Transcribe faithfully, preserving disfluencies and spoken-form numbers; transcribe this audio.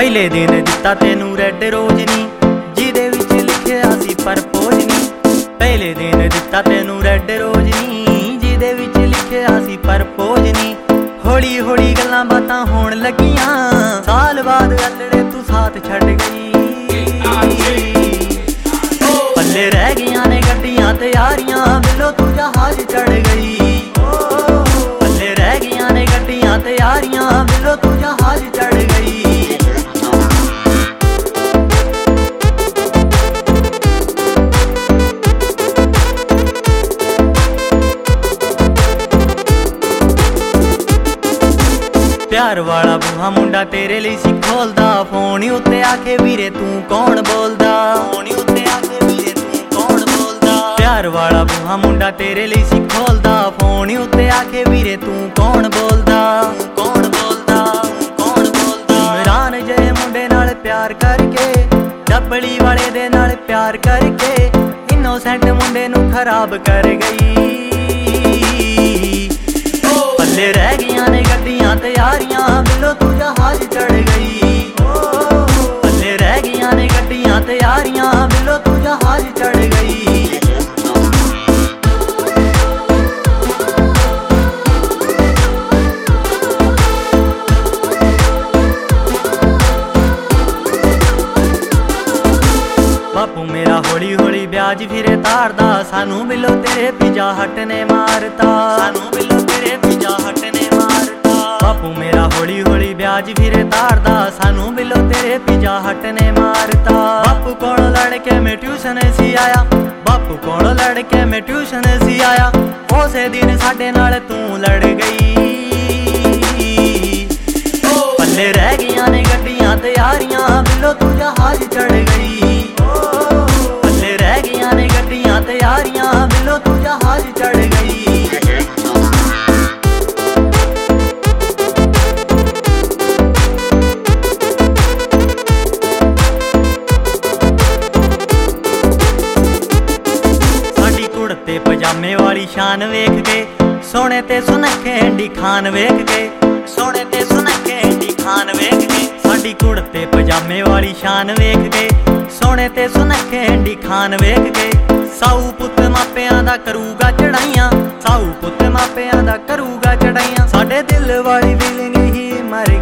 ਪਹਿਲੇ ਦਿਨ ਦਿੱਤਾ ਤੈਨੂੰ ਰੈੱਡ ਰੋਜ਼ ਨੀ, ਜਿਹਦੇ ਵਿੱਚ ਲਿਖਿਆ ਸੀ ਪਰਪੋਜ਼ ਨੀ। ਪਹਿਲੇ ਦਿਨ ਦਿੱਤਾ ਤੈਨੂੰ ਰੈੱਡ ਰੋਜ਼ ਨੀ, ਜਿਹਦੇ ਵਿੱਚ ਲਿਖਿਆ ਸੀ ਪਰਪੋਜ਼ ਨੀ। ਹੌਲੀ ਹੌਲੀ ਗੱਲਾਂ ਬਾਤਾਂ ਹੋਣ ਲੱਗੀਆਂ, ਸਾਲ ਬਾਅਦ ਅਲੜੇ ਤੂੰ ਸਾਥ ਛੱਡ ਗਈ। ਪੱਲੇ ਰਹਿ ਗਈਆਂ ਨੇ ਗੱਡੀਆਂ ਤੇ ਯਾਰੀਆਂ, ਬਿੱਲੋ ਤੂੰ ਜਹਾਜ਼ ਚੜ ਗਈ। ਪੱਲੇ ਰਹਿ ਗਈਆਂ ਨੇ ਗੱਡੀਆਂ ਤੇ ਯਾਰੀਆਂ, ਬਿੱਲੋ ਤੂੰ ਜਹਾਜ਼ ਚੜ ਗਈ। प्यार वाला बूहा मुंडा तेरे लिए सी खोलदा, फोन उत्ते आके वीरे तू कौन बोलदा। फोन उत्ते आके वीरे तू कौन बोलदा। प्यार वाला बूहा मुंडा तेरे लिए सी खोलदा, फोन उत्ते आके वीरे तू कौन बोलदा। कौन बोलदा कौन बोलदा। इमरान जे मुंडे नाल प्यार करके, डबली वाले दे नाल प्यार करके, इनोसेंट मुंडे नू खराब कर गई। पल्ले रह गईयां ने गड्डियां ते यारियां, बिल्लो तू जहाज चढ़ गई। पल्ले रह गईयां ने गड्डियां ते यारियां, बिल्लो तू जहाज चढ़ गई। बापू मेरा हौली हौली ब्याज फिरे तारदा, सानू बिल्लो तेरे पिज्जा हट ने मारता। सानू बिल्लो तेरे पिज्जा हट ने मारता। बापू मेरा हौली हौली ब्याज फिरे तारदा, सानू बिल्लो तेरे पिज्जा हट ने मारता। बापू कोल लड़के मैं ट्यूशन सी आया, बापू कोल लड़के मैं ट्यूशन सी आया, उसे दिन साडे नाल तू लड़ गई। पल्ले रह गईयां ने गड्डियां ते यारियां, बिल्लो तू जहाज चढ़ गई। पल्ले रह गईयां ने गड्डियां ते यारियां, बिल्लो तू जहाज चढ़ गई। साडी कुड़ते पजामे वाली शान वेख के, सोने ते सुनखे एंडी खान वेख के, सोने ते सुनखे एंडी खान वेख के। साडी कुड़ते पजामे वाली शान वेख के, सोने ते सुनखे एंडी खान वेख के। साऊ पुत मापियां दा करूगा चढ़ाइयां, साऊ पुत मापियां दा करूगा चढ़ाइयां। साडे दिल वाली फीलिंग ही मर